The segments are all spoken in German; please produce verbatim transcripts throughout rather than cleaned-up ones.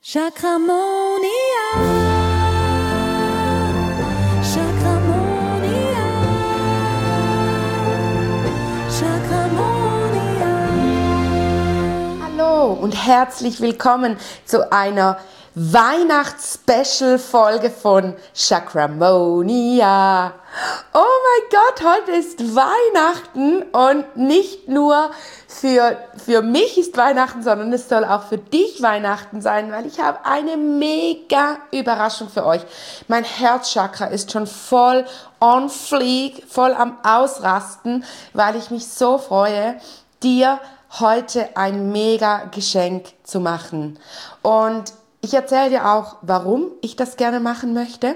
Chakramonia. Chakramonia. Chakramonia. Hallo und herzlich willkommen zu einer Weihnachts-Special-Folge von Chakramonia. Oh mein Gott, heute ist Weihnachten und nicht nur für, für mich ist Weihnachten, sondern es soll auch für dich Weihnachten sein, weil ich habe eine mega Überraschung für euch. Mein Herzchakra ist schon voll on fleek, voll am Ausrasten, weil ich mich so freue, dir heute ein mega Geschenk zu machen. Und ich erzähle dir auch, warum ich das gerne machen möchte.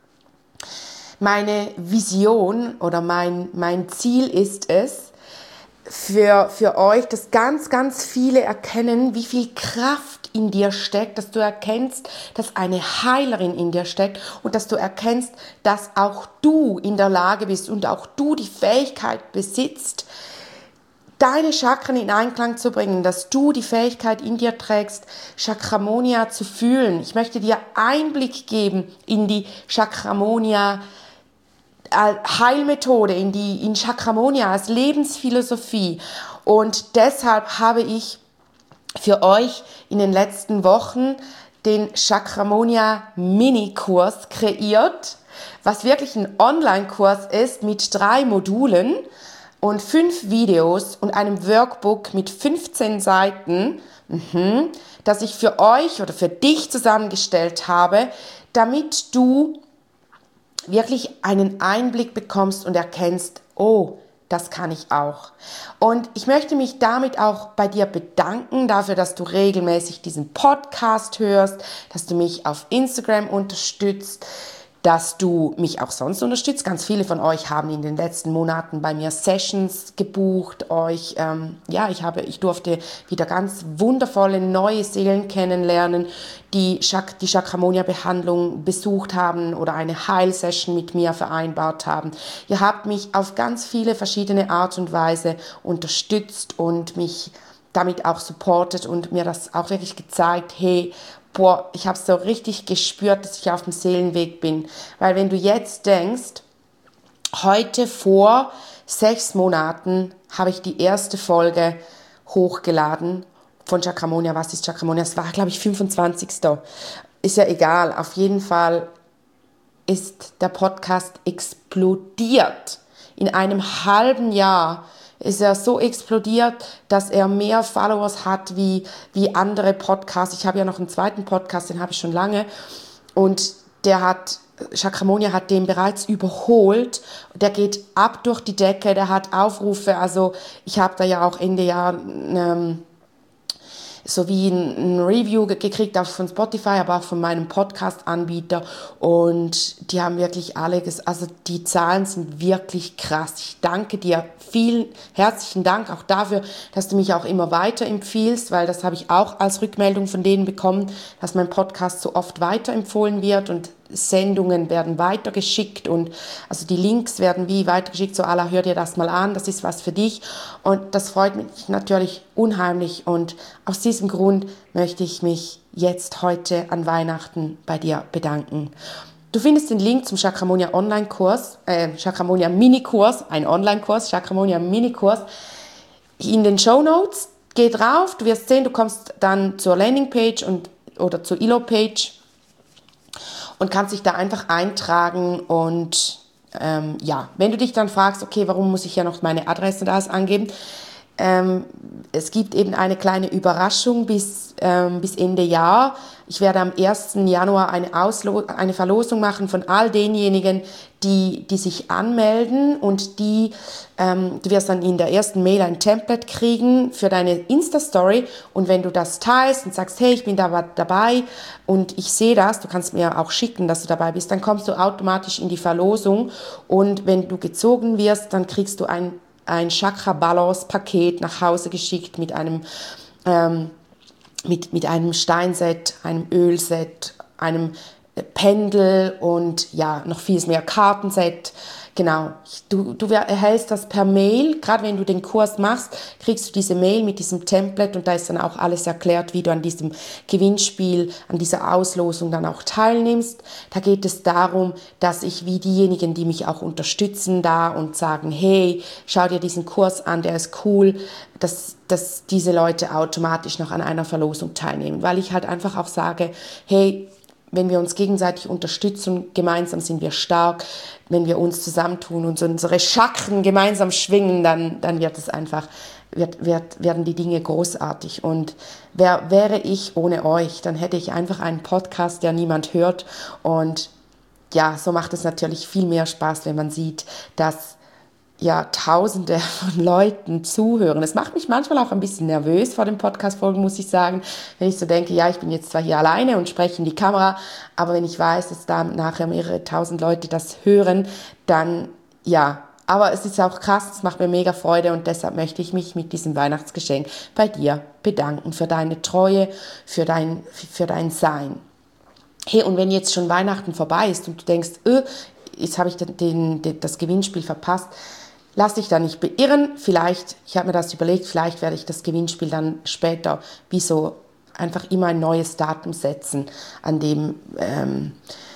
Meine Vision oder mein, mein Ziel ist es, für, für euch, dass ganz, ganz viele erkennen, wie viel Kraft in dir steckt, dass du erkennst, dass eine Heilerin in dir steckt und dass du erkennst, dass auch du in der Lage bist und auch du die Fähigkeit besitzt, deine Chakren in Einklang zu bringen, dass du die Fähigkeit in dir trägst, Chakramonia zu fühlen. Ich möchte dir Einblick geben in die Chakramonia Heilmethode, in die in Chakramonia als Lebensphilosophie. Und deshalb habe ich für euch in den letzten Wochen den Chakramonia Mini-Kurs kreiert, was wirklich ein Online-Kurs ist mit drei Modulen und fünf Videos und einem Workbook mit fünfzehn Seiten, mhm, das ich für euch oder für dich zusammengestellt habe, damit du wirklich einen Einblick bekommst und erkennst, oh, das kann ich auch. Und ich möchte mich damit auch bei dir bedanken dafür, dass du regelmäßig diesen Podcast hörst, dass du mich auf Instagram unterstützt, dass du mich auch sonst unterstützt. Ganz viele von euch haben in den letzten Monaten bei mir Sessions gebucht. Euch, ähm, ja, ich habe, ich durfte wieder ganz wundervolle neue Seelen kennenlernen, die Chak- die Chakramonia-Behandlung besucht haben oder eine Heilsession mit mir vereinbart haben. Ihr habt mich auf ganz viele verschiedene Art und Weise unterstützt und mich damit auch supportet und mir das auch wirklich gezeigt, hey, boah, ich habe so richtig gespürt, dass ich auf dem Seelenweg bin. Weil wenn du jetzt denkst, heute vor sechs Monaten habe ich die erste Folge hochgeladen von Chakramonia. Was ist Chakramonia? Es war, glaube ich, fünfundzwanzigster Ist ja egal. Auf jeden Fall ist der Podcast explodiert. In einem halben Jahr ist er so explodiert, dass er mehr Followers hat wie, wie andere Podcasts. Ich habe ja noch einen zweiten Podcast, den habe ich schon lange. Und der hat, Chakramonia hat den bereits überholt. Der geht ab durch die Decke, der hat Aufrufe. Also ich habe da ja auch Ende Jahr ähm, so wie ein, ein Review gekriegt, auch von Spotify, aber auch von meinem Podcast-Anbieter. Und die haben wirklich alle, ges- also die Zahlen sind wirklich krass. Ich danke dir, vielen herzlichen Dank auch dafür, dass du mich auch immer weiterempfiehlst, weil das habe ich auch als Rückmeldung von denen bekommen, dass mein Podcast so oft weiterempfohlen wird und Sendungen werden weitergeschickt und also die Links werden wie weitergeschickt, so Allah, hör dir das mal an, das ist was für dich und das freut mich natürlich unheimlich und aus diesem Grund möchte ich mich jetzt heute an Weihnachten bei dir bedanken. Du findest den Link zum Chakramonia Online-Kurs, äh, Chakramonia Mini-Kurs, ein Online-Kurs, Chakramonia Mini-Kurs in den Shownotes. Geh drauf, du wirst sehen, du kommst dann zur Landingpage und, oder zur Elo-Page und kannst dich da einfach eintragen und ähm, ja, wenn du dich dann fragst, okay, warum muss ich ja noch meine Adresse und alles angeben, ähm, es gibt eben eine kleine Überraschung bis, ähm, bis Ende Jahr. Ich werde am ersten Januar eine, Auslo- eine Verlosung machen von all denjenigen, die, die sich anmelden und die, ähm, du wirst dann in der ersten Mail ein Template kriegen für deine Insta-Story und wenn du das teilst und sagst, hey, ich bin da dabei und ich sehe das, du kannst mir auch schicken, dass du dabei bist, dann kommst du automatisch in die Verlosung und wenn du gezogen wirst, dann kriegst du ein ein Chakra-Balance-Paket nach Hause geschickt mit einem, ähm, mit, mit einem Steinset, einem Ölset, einem Pendel und ja, noch vieles mehr Kartenset, Genau, du, du erhältst das per Mail, gerade wenn du den Kurs machst, kriegst du diese Mail mit diesem Template und da ist dann auch alles erklärt, wie du an diesem Gewinnspiel, an dieser Auslosung dann auch teilnimmst. Da geht es darum, dass ich wie diejenigen, die mich auch unterstützen da und sagen, hey, schau dir diesen Kurs an, der ist cool, dass, dass diese Leute automatisch noch an einer Verlosung teilnehmen, weil ich halt einfach auch sage, hey, wenn wir uns gegenseitig unterstützen, gemeinsam sind wir stark. Wenn wir uns zusammentun und unsere Chakren gemeinsam schwingen, dann, dann wird es einfach, wird, wird, werden die Dinge großartig. Und wär, wäre ich ohne euch, dann hätte ich einfach einen Podcast, der niemand hört. Und ja, so macht es natürlich viel mehr Spaß, wenn man sieht, dass ja, Tausende von Leuten zuhören. Das macht mich manchmal auch ein bisschen nervös vor den Podcast-Folgen, muss ich sagen, wenn ich so denke, ja, ich bin jetzt zwar hier alleine und spreche in die Kamera, aber wenn ich weiß, dass da nachher mehrere tausend Leute das hören, dann, ja, aber es ist auch krass, es macht mir mega Freude und deshalb möchte ich mich mit diesem Weihnachtsgeschenk bei dir bedanken für deine Treue, für dein, für dein Sein. Hey, und wenn jetzt schon Weihnachten vorbei ist und du denkst, öh, jetzt habe ich den, den, den, das Gewinnspiel verpasst, lass dich da nicht beirren. Vielleicht, ich habe mir das überlegt, vielleicht werde ich das Gewinnspiel dann später wie so einfach immer ein neues Datum setzen, an dem, ähm,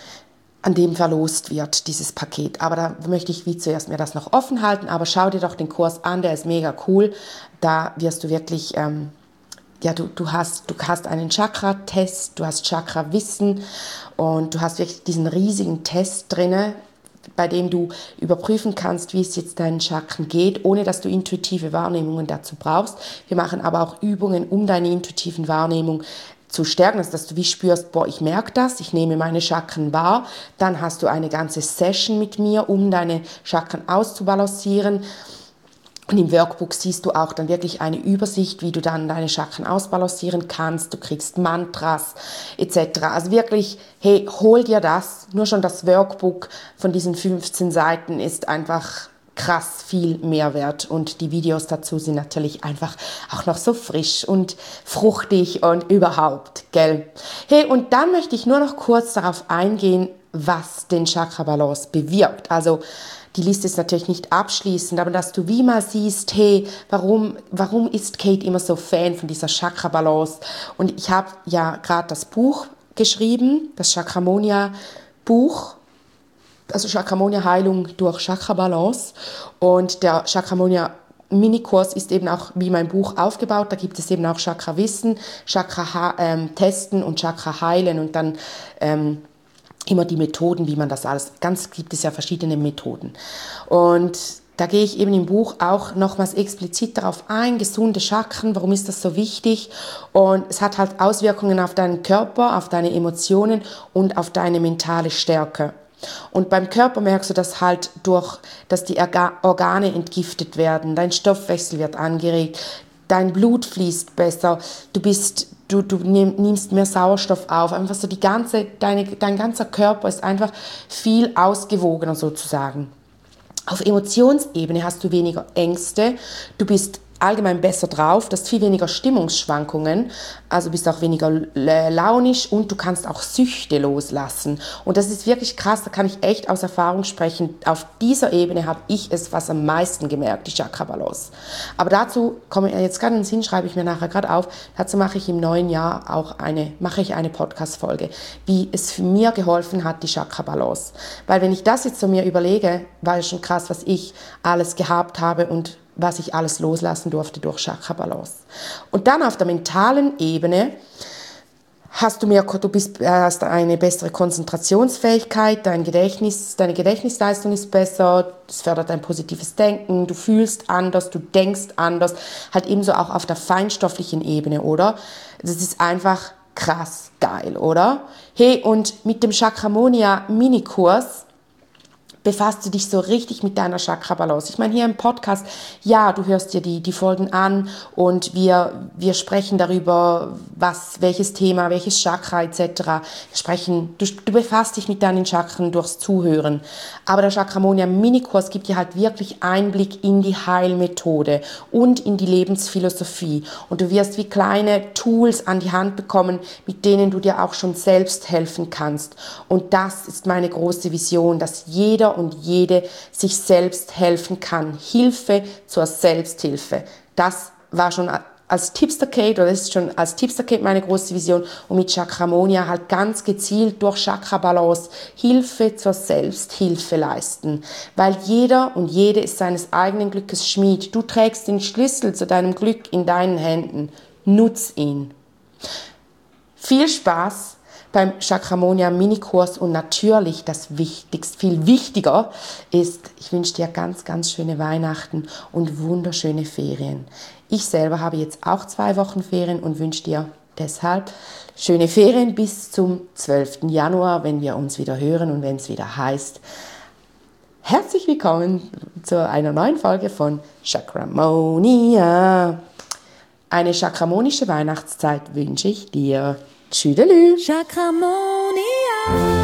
an dem verlost wird, dieses Paket. Aber da möchte ich wie zuerst mir das noch offen halten. Aber schau dir doch den Kurs an, der ist mega cool. Da wirst du wirklich, ähm, ja, du, du, hast, du hast einen Chakra-Test, du hast Chakra-Wissen und du hast wirklich diesen riesigen Test drinne, bei dem du überprüfen kannst, wie es jetzt deinen Chakren geht, ohne dass du intuitive Wahrnehmungen dazu brauchst. Wir machen aber auch Übungen, um deine intuitiven Wahrnehmungen zu stärken, also dass du wie spürst, boah, ich merke das, ich nehme meine Chakren wahr. Dann hast du eine ganze Session mit mir, um deine Chakren auszubalancieren. Und im Workbook siehst du auch dann wirklich eine Übersicht, wie du dann deine Chakren ausbalancieren kannst. Du kriegst Mantras et cetera. Also wirklich, hey, hol dir das. Nur schon das Workbook von diesen fünfzehn Seiten ist einfach krass viel Mehrwert. Und die Videos dazu sind natürlich einfach auch noch so frisch und fruchtig und überhaupt, gell? Hey, und dann möchte ich nur noch kurz darauf eingehen, was den Chakra-Balance bewirkt. Also die Liste ist natürlich nicht abschließend, aber dass du wie mal siehst, hey, warum, warum ist Kate immer so Fan von dieser Chakra-Balance? Und ich habe ja gerade das Buch geschrieben, das Chakramonia-Buch, also Chakramonia-Heilung durch Chakra-Balance. Und der Chakramonia Minikurs ist eben auch wie mein Buch aufgebaut. Da gibt es eben auch Chakra-Wissen, Chakra-Testen und Chakra-Heilen und dann ähm, immer die Methoden, wie man das alles, ganz gibt es ja verschiedene Methoden. Und da gehe ich eben im Buch auch nochmals explizit darauf ein, gesunde Chakren, warum ist das so wichtig? Und es hat halt Auswirkungen auf deinen Körper, auf deine Emotionen und auf deine mentale Stärke. Und beim Körper merkst du das halt durch, dass die Organe entgiftet werden, dein Stoffwechsel wird angeregt, dein Blut fließt besser, du bist Du, du nimmst mehr Sauerstoff auf, einfach so die ganze, deine, dein ganzer Körper ist einfach viel ausgewogener sozusagen. Auf Emotionsebene hast du weniger Ängste, du bist allgemein besser drauf, du hast viel weniger Stimmungsschwankungen, also bist auch weniger launisch und du kannst auch Süchte loslassen. Und das ist wirklich krass, da kann ich echt aus Erfahrung sprechen. Auf dieser Ebene habe ich es was am meisten gemerkt, die Chakra-Balance. Aber dazu komme ich jetzt gerade in den Sinn, schreibe ich mir nachher gerade auf, dazu mache ich im neuen Jahr auch eine, mache ich eine Podcast-Folge, wie es für mir geholfen hat, die Chakra-Balance. Weil wenn ich das jetzt so mir überlege, war ja schon krass, was ich alles gehabt habe und was ich alles loslassen durfte durch Chakra-Balance. Und dann auf der mentalen Ebene hast du mehr, du bist, hast eine bessere Konzentrationsfähigkeit, dein Gedächtnis, deine Gedächtnisleistung ist besser, es fördert ein positives Denken, du fühlst anders, du denkst anders, halt ebenso auch auf der feinstofflichen Ebene, oder? Das ist einfach krass geil, oder? Hey, und mit dem Chakramonia Minikurs befasst du dich so richtig mit deiner Chakra-Balance. Ich meine, hier im Podcast, ja, du hörst dir die, die Folgen an und wir, wir sprechen darüber, was, welches Thema, welches Chakra et cetera. Wir sprechen, du, du befasst dich mit deinen Chakren durchs Zuhören. Aber der Chakramonia Minikurs gibt dir halt wirklich Einblick in die Heilmethode und in die Lebensphilosophie. Und du wirst wie kleine Tools an die Hand bekommen, mit denen du dir auch schon selbst helfen kannst. Und das ist meine große Vision, dass jeder jeder und jede sich selbst helfen kann. Hilfe zur Selbsthilfe. Das war schon als Tipster-Kate, oder das ist schon als Tipster-Kate meine große Vision, und mit Chakramonia halt ganz gezielt durch Chakra-Balance Hilfe zur Selbsthilfe leisten. Weil jeder und jede ist seines eigenen Glückes Schmied. Du trägst den Schlüssel zu deinem Glück in deinen Händen. Nutz ihn. Viel Spaß beim Chakramonia Minikurs, und natürlich das Wichtigste, viel wichtiger ist, ich wünsche dir ganz, ganz schöne Weihnachten und wunderschöne Ferien. Ich selber habe jetzt auch zwei Wochen Ferien und wünsche dir deshalb schöne Ferien bis zum zwölften Januar, wenn wir uns wieder hören und wenn es wieder heißt, herzlich willkommen zu einer neuen Folge von Chakramonia. Eine chakramonische Weihnachtszeit wünsche ich dir. Tschüdelü. Chakramonia.